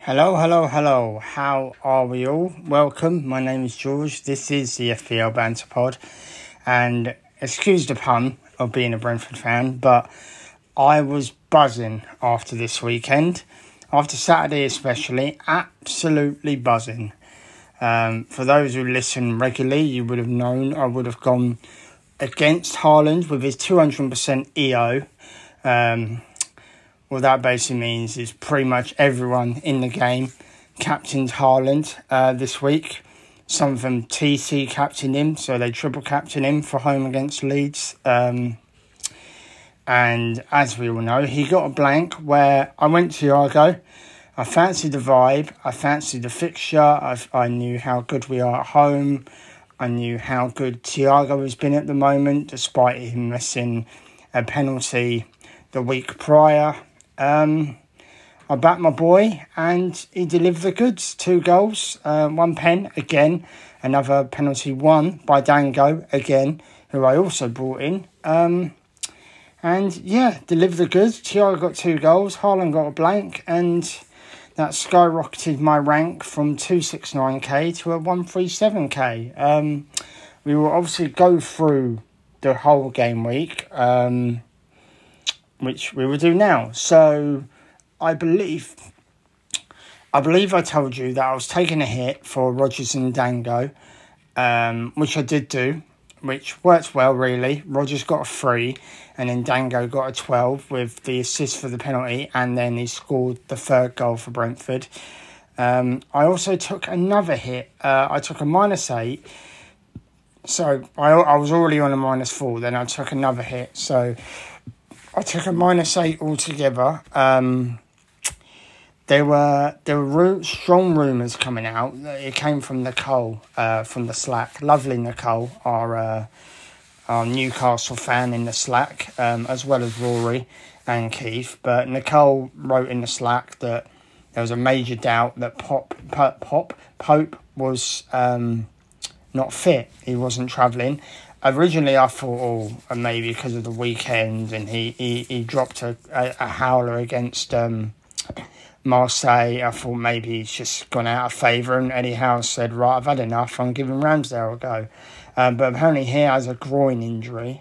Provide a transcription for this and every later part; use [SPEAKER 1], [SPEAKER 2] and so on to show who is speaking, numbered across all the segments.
[SPEAKER 1] Hello, hello, hello. How are we all? Welcome. My name is George. This is the FPL Banter Pod. And excuse the pun of being a Brentford fan, but I was buzzing after this weekend. After Saturday especially, absolutely buzzing. For those who listen regularly, you would have known I would have gone against Haaland with his 200% EO. What that basically means is pretty much everyone in the game captained Haaland this week. Some of them TC captained him, so they triple captained him for home against Leeds. And as we all know, he got a blank where I went to Thiago. I fancied the vibe. I fancied the fixture. I knew how good we are at home. I knew how good Thiago has been at the moment, despite him missing a penalty the week prior. I backed my boy and he delivered the goods. 2 goals, 1 pen again, another penalty won by Dango again, who I also brought in. And yeah, delivered the goods. Thiago got 2 goals, Haaland got a blank, and that skyrocketed my rank from 269k to a 137k. We will obviously go through the whole game week, which we will do now. So I believe I told you that I was taking a hit for Rodgers and Dango, which I did do, which worked well really. Rodgers got a 3 and then Dango got a 12 with the assist for the penalty, and then he scored the 3rd goal for Brentford. I also took another hit. I took a -8. So I was already on a -4, then I took another hit. So I took a -8 altogether. There were strong rumours coming out. It came from Nicole from the Slack. Lovely Nicole, our Newcastle fan in the Slack, as well as Rory and Keith. But Nicole wrote in the Slack that there was a major doubt that Pope was not fit. He wasn't travelling. Originally, I thought, maybe because of the weekend, and he dropped a howler against Marseille. I thought maybe he's just gone out of favour, and Eddie Howe said, right, I've had enough, I'm giving Ramsdale a go. But apparently he has a groin injury.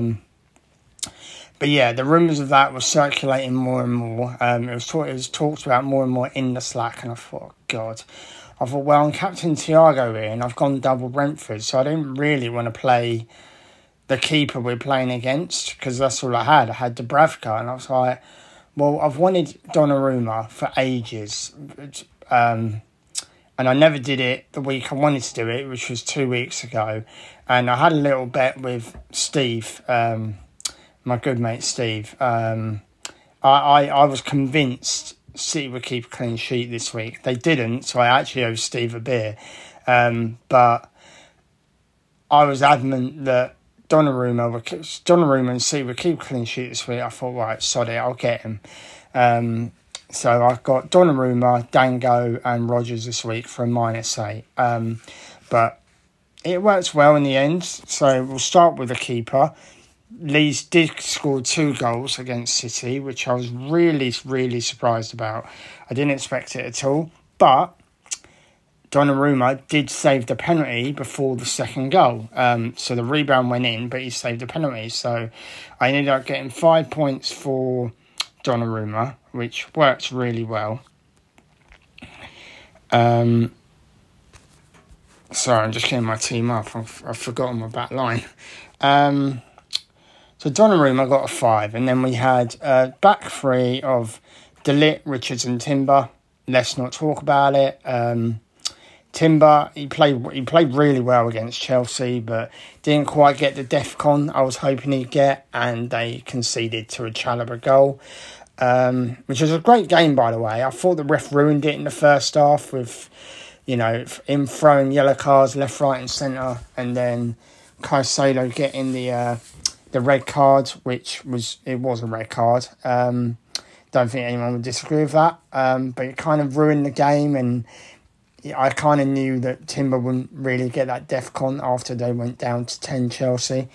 [SPEAKER 1] But yeah, the rumours of that were circulating more and more. It was talked about more and more in the Slack, and I thought, oh, God. I thought, well, I'm Captain Thiago here, and I've gone double Brentford, so I didn't really want to play the keeper we're playing against, because that's all I had. I had Dubravka, and I was like, well, I've wanted Donnarumma for ages, and I never did it the week I wanted to do it, which was 2 weeks ago, and I had a little bet with Steve, my good mate Steve. I was convinced City would keep a clean sheet this week. They didn't, so I actually owe Steve a beer. But I was adamant that Donnarumma and City would keep a clean sheet this week. I thought, right, sod it, I'll get him. So I've got Donnarumma, Dango and Rodgers this week for a -8. But it works well in the end. So we'll start with the keeper. Leeds did score 2 goals against City, which I was really, really surprised about. I didn't expect it at all. But Donnarumma did save the penalty before the 2nd goal. So the rebound went in, but he saved the penalty. So I ended up getting 5 points for Donnarumma, which works really well. Sorry, I'm just getting my team up. I've forgotten my back line. So Donnarumma got a 5, and then we had back 3 of De Ligt, Richards and Timber. Let's not talk about it. Timber, he played really well against Chelsea, but didn't quite get the DEFCON I was hoping he'd get, and they conceded to a Chalobah goal, which was a great game, by the way. I thought the ref ruined it in the first half with, him throwing yellow cards left, right and centre, and then Caicedo getting the red card, which was a red card. Don't think anyone would disagree with that, but it kind of ruined the game, and I kind of knew that Timber wouldn't really get that DEFCON after they went down to 10 Chelsea.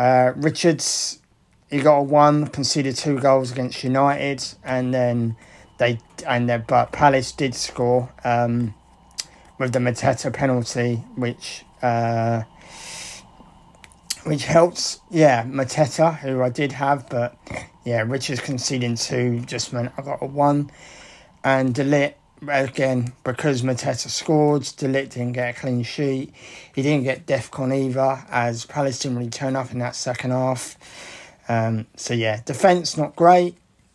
[SPEAKER 1] Richards, he got a 1, conceded 2 goals against United, and then But Palace did score with the Mateta penalty, which helps. Yeah, Mateta, who I did have, but yeah, Richards conceding 2 just meant I got a 1. And De Ligt, again, because Mateta scored, De Ligt didn't get a clean sheet. He didn't get DEFCON either, as Palace didn't really turn up in that second half. So yeah, defence not great.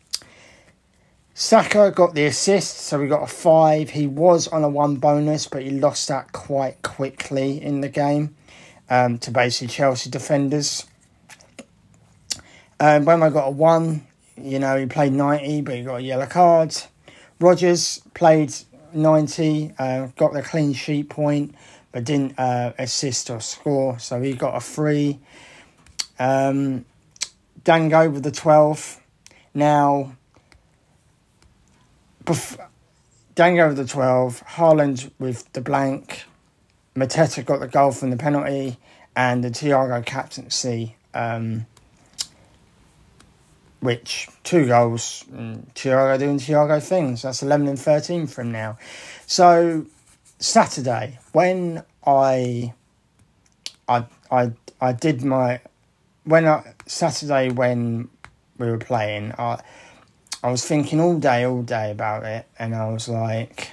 [SPEAKER 1] Saka got the assist, so we got a 5. He was on a 1 bonus, but he lost that quite quickly in the game to basically Chelsea defenders. When I got a 1, he played 90, but he got a yellow card. Rodgers played 90, got the clean sheet point, but didn't assist or score, so he got a 3. Dango with the 12. Now, Dango with the 12, Haaland with the blank, Mateta got the goal from the penalty, and the Thiago captaincy, which 2 goals, Thiago doing Thiago things. That's 11 and 13 for him now. So Saturday, when Saturday when we were playing, I was thinking all day about it, and I was like,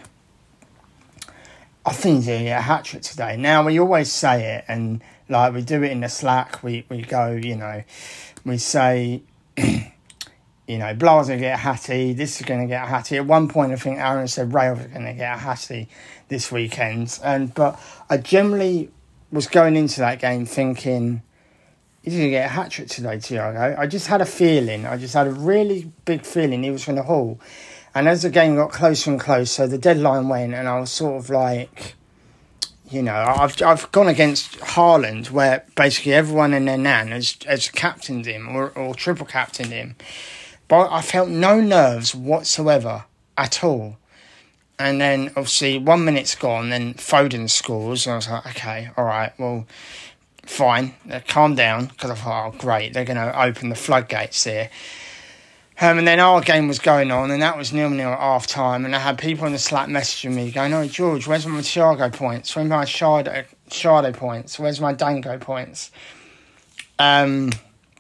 [SPEAKER 1] I think he's going to get a hat-trick today. Now, we always say it, and like we do it in the Slack, we go, we say, Bla's going to get a hattie, this is going to get a hattie. At one point, I think Aaron said Rail's going to get a hattie this weekend. But I generally was going into that game thinking, he's going to get a hat-trick today, Thiago. I just had a feeling. I just had a really big feeling he was going to haul. And as the game got closer and closer, the deadline went, and I was sort of like, I've gone against Haaland, where basically everyone and their nan has captained him or triple captained him. But I felt no nerves whatsoever at all. And then, obviously, 1 minute's gone, then Foden scores, and I was like, okay, all right, well, fine, calm down, because I thought, oh, great, they're going to open the floodgates here. And then our game was going on, and that was 0-0 at half-time, and I had people in the Slack messaging me going, oh, George, where's my Thiago points? Where's my Shardo points? Where's my Dango points? And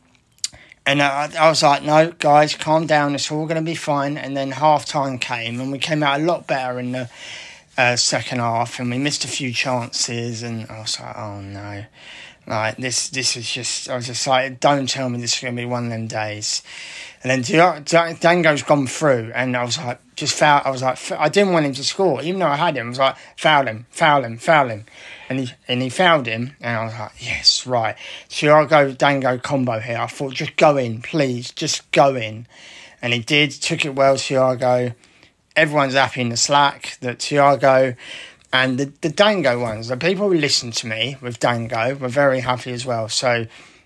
[SPEAKER 1] I was like, no, guys, calm down, it's all going to be fine. And then half-time came, and we came out a lot better in the second half, and we missed a few chances, and I was like, oh, no. Like, this is just, I was just like, don't tell me this is going to be one of them days. And then Dango's gone through, and I was like, I didn't want him to score, even though I had him. I was like, foul him. And he fouled him, and I was like, yes, right. Thiago Dango combo here. I thought, just go in, please, just go in. And he did, took it well, Thiago. Everyone's happy in the Slack that Thiago and the Dango ones, the people who listen to me with Dango were very happy as well. So,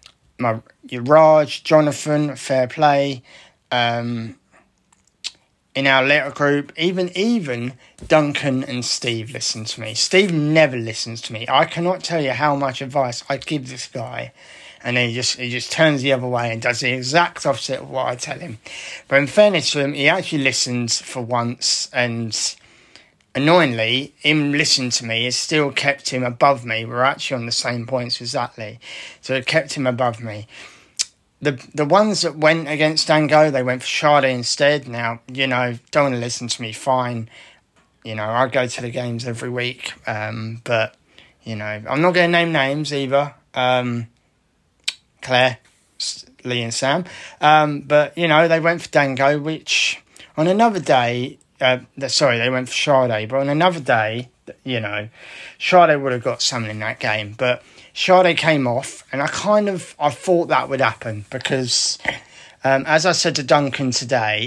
[SPEAKER 1] Raj, Jonathan, fair play. In our little group, even Duncan and Steve listen to me. Steve never listens to me. I cannot tell you how much advice I give this guy, and then he just turns the other way and does the exact opposite of what I tell him. But in fairness to him, he actually listens for once, and annoyingly, him listening to me has still kept him above me. We're actually on the same points exactly, so it kept him above me. The ones that went against Dango, they went for Sade instead. Now, don't want to listen to me, fine. I go to the games every week. But, I'm not going to name names either. Claire, Lee and Sam. But, they went for Dango, which on another day, they went for Sade. But on another day, Sade would have got something in that game. But Sade came off, and I thought that would happen because, as I said to Duncan today,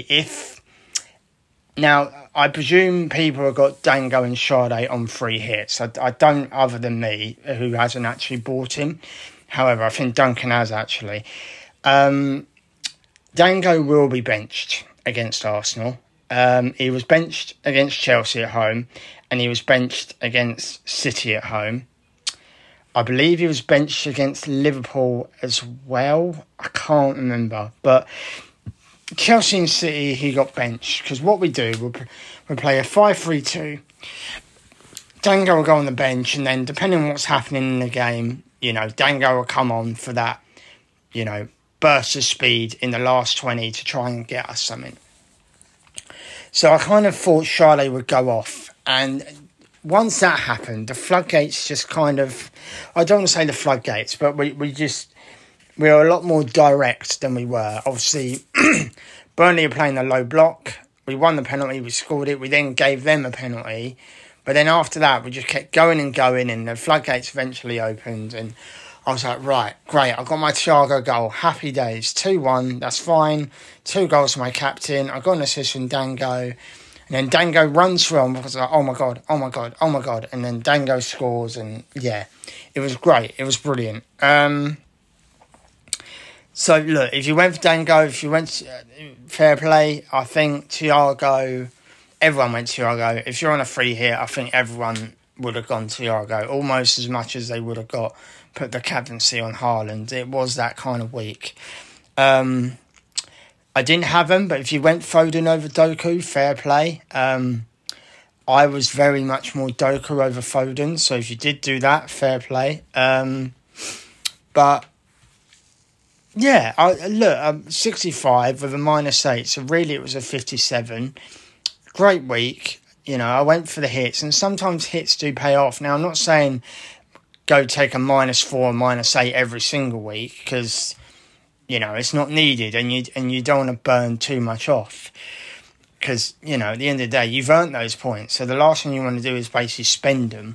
[SPEAKER 1] now I presume people have got Dango and Sade on free hits. I don't, other than me, who hasn't actually bought him. However, I think Duncan has actually. Dango will be benched against Arsenal. He was benched against Chelsea at home, and he was benched against City at home. I believe he was benched against Liverpool as well. I can't remember. But Chelsea and City, he got benched because what we do, we'll play a 5-3-2. Dango will go on the bench, and then depending on what's happening in the game, Dango will come on for that, burst of speed in the last 20 to try and get us something. So I kind of thought Charlie would go off, and once that happened, the floodgates just kind of, I don't want to say the floodgates, but we were a lot more direct than we were. Obviously, Burnley were playing the low block. We won the penalty, we scored it, we then gave them a penalty. But then after that, we just kept going, and the floodgates eventually opened, and I was like, right, great, I got my Thiago goal, happy days, 2-1, that's fine, 2 goals for my captain, I got an assist from Dango, and then Dango runs through him because I was like, oh my God, and then Dango scores, and yeah, it was great, it was brilliant. So look, if you went for Dango, if you went fair play, I think Thiago, everyone went Thiago. If you're on a free hit, I think everyone would have gone Thiago, almost as much as they would have put the captaincy on Haaland. It was that kind of week. I didn't have him, but if you went Foden over Doku, fair play. I was very much more Doku over Foden, so if you did do that, fair play. But yeah, I'm 65 with a -8, so really it was a 57. Great week. I went for the hits, and sometimes hits do pay off. Now, I'm not saying go take a -4, -8 every single week, because, it's not needed, and you don't want to burn too much off. Because, at the end of the day, you've earned those points, so the last thing you want to do is basically spend them.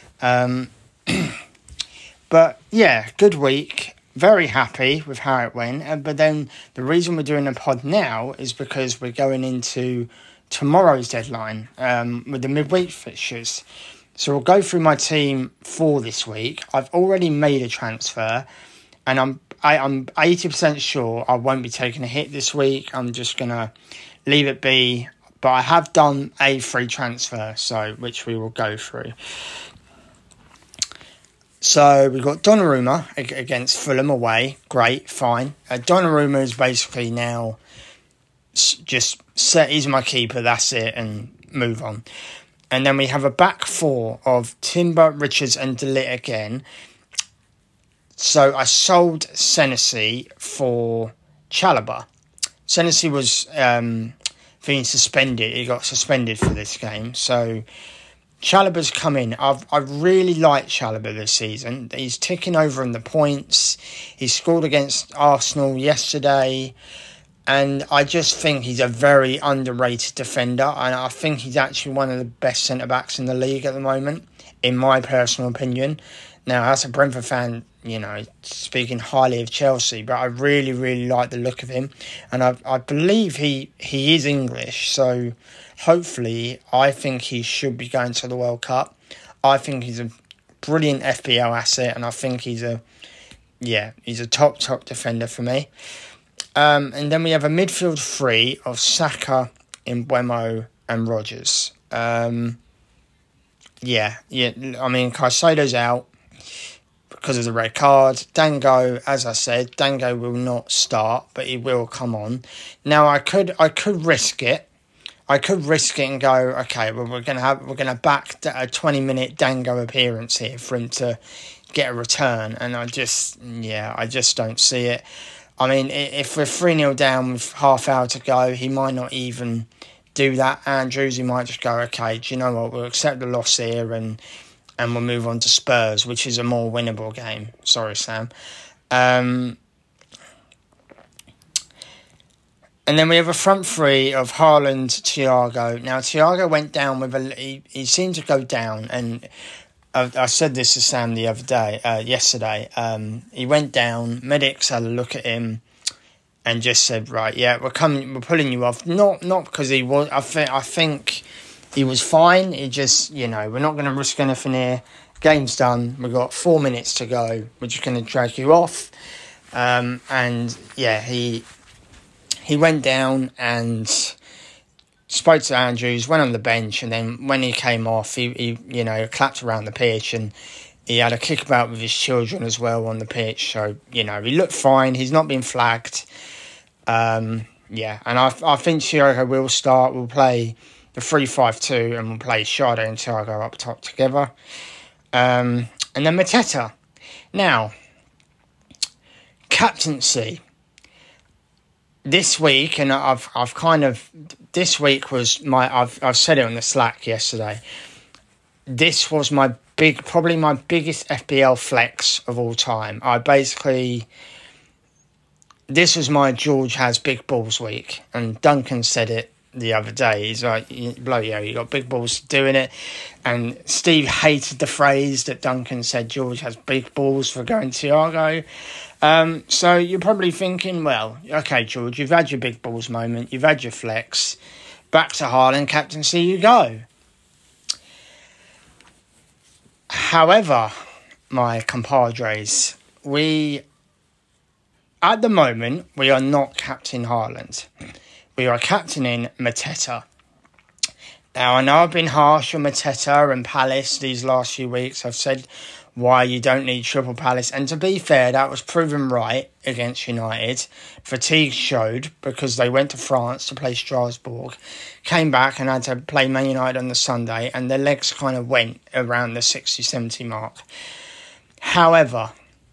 [SPEAKER 1] But, yeah, good week. Very happy with how it went. But then the reason we're doing a pod now is because we're going into tomorrow's deadline with the midweek fixtures. So we'll go through my team for this week. I've already made a transfer, and I'm 80% sure I won't be taking a hit this week. I'm just going to leave it be. But I have done a free transfer, which we will go through. So we've got Donnarumma against Fulham away. Great, fine. Donnarumma is basically now just set, he's my keeper, that's it, and move on. And then we have a back four of Timber, Richards and De Ligt again. So I sold Senesi for Chalobah. Senesi was being suspended. He got suspended for this game. So Chalobah's come in. I've really liked Chalobah this season. He's ticking over in the points. He scored against Arsenal yesterday. And I just think he's a very underrated defender. And I think he's actually one of the best centre-backs in the league at the moment, in my personal opinion. Now, as a Brentford fan, speaking highly of Chelsea, but I really, really like the look of him. And I believe he is English. So hopefully, I think he should be going to the World Cup. I think he's a brilliant FPL asset. And I think he's a top defender for me. And then we have a midfield three of Saka, Mbeumo and Rodgers. I mean, Caicedo's out because of the red card. Dango, as I said, Dango will not start, but he will come on. Now, I could risk it. I could risk it and go, okay, well, we're gonna back a 20-minute Dango appearance here for him to get a return, and I just don't see it. I mean, if we're 3-0 down with half hour to go, he might not even do that. Andrews, he might just go, okay, do you know what, we'll accept the loss here and we'll move on to Spurs, which is a more winnable game. Sorry, Sam. And then we have a front three of Haaland, Thiago. Now, Thiago went down he seemed to go down, and I said this to Sam the other day, yesterday. He went down. Medics had a look at him and just said, "Right, yeah, we're pulling you off." Not because he was. I think he was fine. He just, we're not going to risk anything here. Game's done. We've got 4 minutes to go. We're just going to drag you off. And yeah, he went down and spoke to Andrews, went on the bench, and then when he came off, he clapped around the pitch, and he had a kickabout with his children as well on the pitch. So, he looked fine. He's not been flagged. Yeah, and I think Thiago will start. We'll play the 3-5-2 and we'll play Sade and Thiago up top together. And then Mateta. Now, captaincy. This week, and this week was I've said it on the Slack yesterday. This was probably my biggest FPL flex of all time. This was my George has big balls week, and Duncan said it the other day. He's like, bloody hell, you got big balls doing it. And Steve hated the phrase that Duncan said, George has big balls for going Thiago. So you're probably thinking, well, okay, George, you've had your big balls moment, you've had your flex, back to Haaland captaincy you go. However, my compadres, at the moment, we are not captain Haaland. We are captaining Mateta. Now, I know I've been harsh on Mateta and Palace these last few weeks. I've said why you don't need triple Palace. And to be fair, that was proven right against United. Fatigue showed because they went to France to play Strasbourg, came back and had to play Man United on the Sunday, and their legs kind of went around the 60-70 mark. However,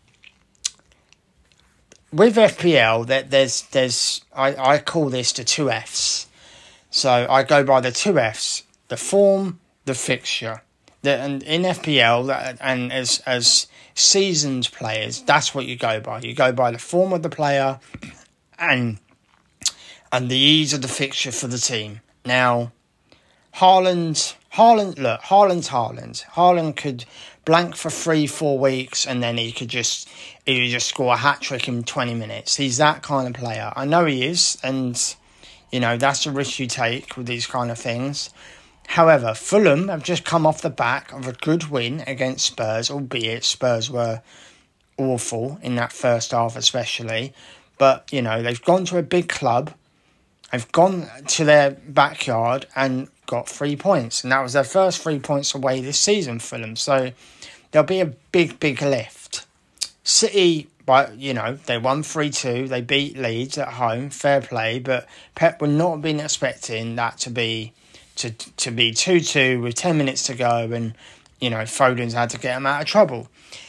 [SPEAKER 1] with FPL, I call this the 2 Fs. So I go by the 2 Fs, the form, the fixture. And in FPL, and as seasoned players, that's what you go by. You go by the form of the player and the ease of the fixture for the team. Now, Haaland's Haaland. Haaland could blank for 3-4 weeks and then he could just score a hat-trick in 20 minutes. He's that kind of player. I know he is, and, that's a risk you take with these kind of things. However, Fulham have just come off the back of a good win against Spurs, albeit Spurs were awful in that first half especially. But, they've gone to a big club, they've gone to their backyard and got 3 points. And that was their first 3 points away this season, Fulham. So there'll be a big, big lift. City, they won 3-2. They beat Leeds at home, fair play. But Pep would not have been expecting that to be 2-2 with 10 minutes to go, and Foden's had to get him out of trouble.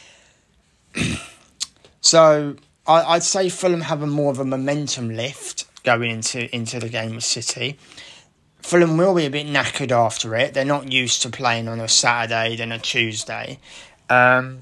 [SPEAKER 1] So I'd say Fulham have more of a momentum lift going into the game with City. Fulham will be a bit knackered after it. They're not used to playing on a Saturday then a Tuesday. And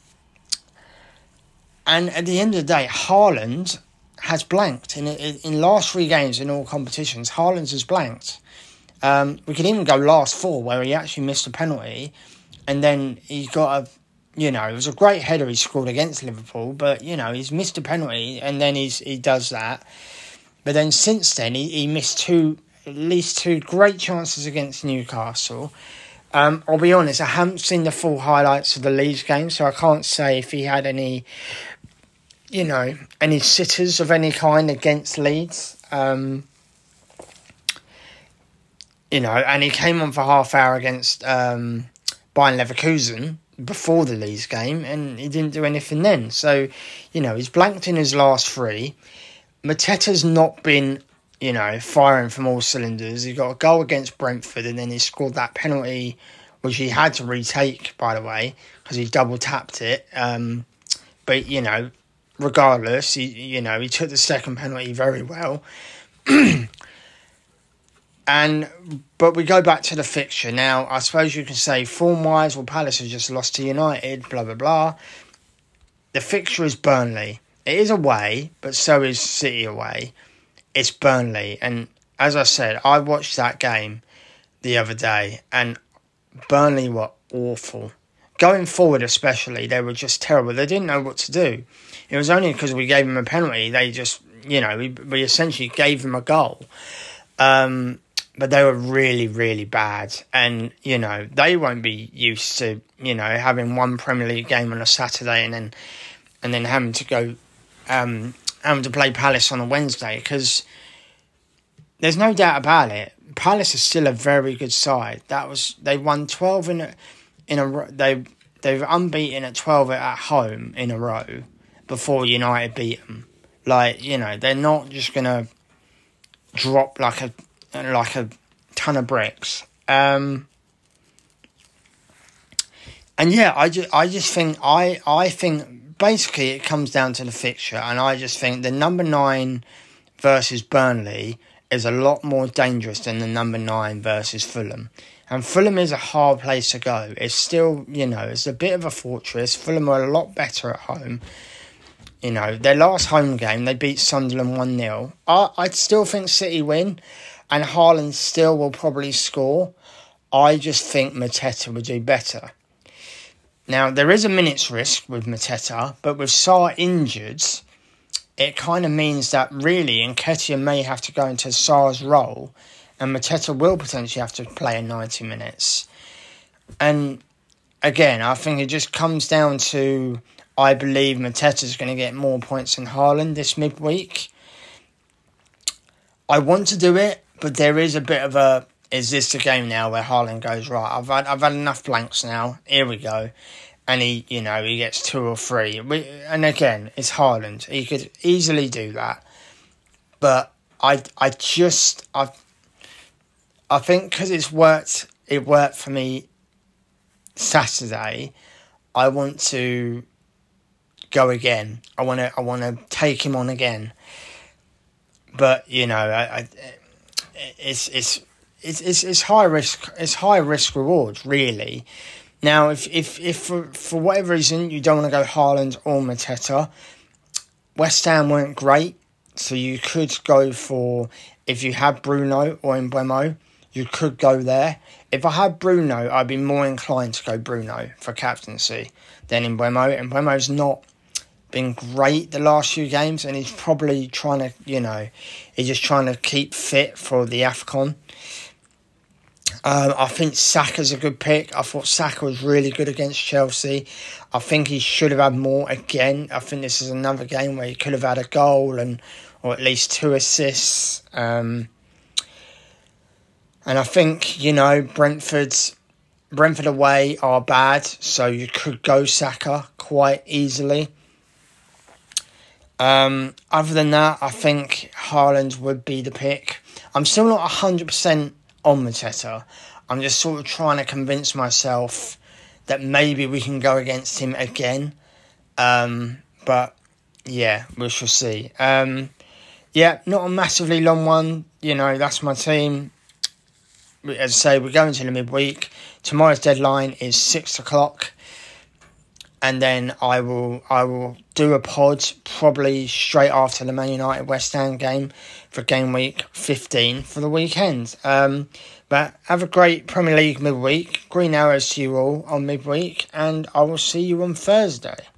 [SPEAKER 1] at the end of the day, Haaland has blanked. In last 3 games in all competitions, Haaland has blanked. We could even go last 4 where he actually missed a penalty, and then he got it was a great header he scored against Liverpool, but he's missed a penalty and then he does that. But then since then he missed at least two great chances against Newcastle. I'll be honest, I haven't seen the full highlights of the Leeds game, so I can't say if he had any sitters of any kind against Leeds. And he came on for half hour against Bayern Leverkusen before the Leeds game, and he didn't do anything then. So, he's blanked in his last 3. Mateta's not been, firing from all cylinders. He got a goal against Brentford, and then he scored that penalty, which he had to retake, by the way, because he double tapped it. But, regardless, he took the second penalty very well. But we go back to the fixture. Now, I suppose you can say, form-wise, Palace has just lost to United, blah, blah, blah. The fixture is Burnley. It is away, but so is City away. It's Burnley. And as I said, I watched that game the other day, and Burnley were awful. Going forward especially, they were just terrible. They didn't know what to do. It was only because we gave them a penalty. They just, we essentially gave them a goal. But they were really, really bad. And, they won't be used to, having one Premier League game on a Saturday and then having to go, having to play Palace on a Wednesday. Because there's no doubt about it. Palace is still a very good side. They won 12 in a row. They've unbeaten at 12 at home in a row before United beat them. They're not just going to drop like a ton of bricks. And yeah, I just think I think basically it comes down to the fixture, and I just think the number 9 versus Burnley is a lot more dangerous than the number 9 versus Fulham. And Fulham is a hard place to go. It's still, it's a bit of a fortress. Fulham are a lot better at home. Their last home game, they beat Sunderland 1-0. I'd still think City win, and Haaland still will probably score. I just think Mateta would do better. Now, there is a minutes risk with Mateta, but with Sarr injured, it kind of means that really Nketiah may have to go into Sarr's role, and Mateta will potentially have to play in 90 minutes. And again, I think it just comes down to, I believe Mateta's going to get more points than Haaland this midweek. I want to do it, but there is a bit of a, is this the game now where Haaland goes, right, I've had enough blanks now, here we go. And he gets 2 or 3. And again, it's Haaland. He could easily do that. But I think because it worked for me Saturday, I want to go again. I want to take him on again. But it's high risk. It's high risk reward, really. Now, if for whatever reason you don't want to go Haaland or Mateta, West Ham weren't great, so you could go for, if you had Bruno or Mbeumo, you could go there. If I had Bruno, I'd be more inclined to go Bruno for captaincy than Mbeumo. Mbeumo's not been great the last few games, and he's probably trying to, he's just trying to keep fit for the AFCON. I think Saka's a good pick. I thought Saka was really good against Chelsea. I think he should have had more again. I think this is another game where he could have had a goal or at least 2 assists. And I think, Brentford away are bad, so you could go Saka quite easily. Other than that, I think Haaland would be the pick. I'm still not 100% on Mateta. I'm just sort of trying to convince myself that maybe we can go against him again. But yeah, we shall see. Not a massively long one. That's my team. As I say, we're going to the midweek. Tomorrow's deadline is 6 o'clock. And then I will do a pod probably straight after the Man United West Ham game for game week 15 for the weekend. But have a great Premier League midweek. Green arrows to you all on midweek, and I will see you on Thursday.